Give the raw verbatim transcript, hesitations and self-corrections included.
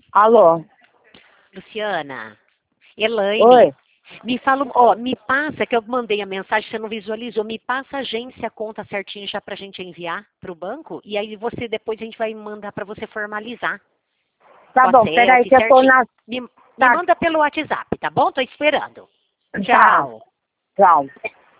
Alô? Luciana, Elaine, Oi? me fala, ó, me passa, que eu mandei a mensagem, você não visualizou, me passa a agência, a conta certinho já pra gente enviar pro banco, e aí você, depois a gente vai mandar pra você formalizar. Tá Com a bom, C E peraí L T que eu tô certinho. na... Me, me Tá, manda pelo WhatsApp, tá bom? Tô esperando. tá, Tchau. tchau.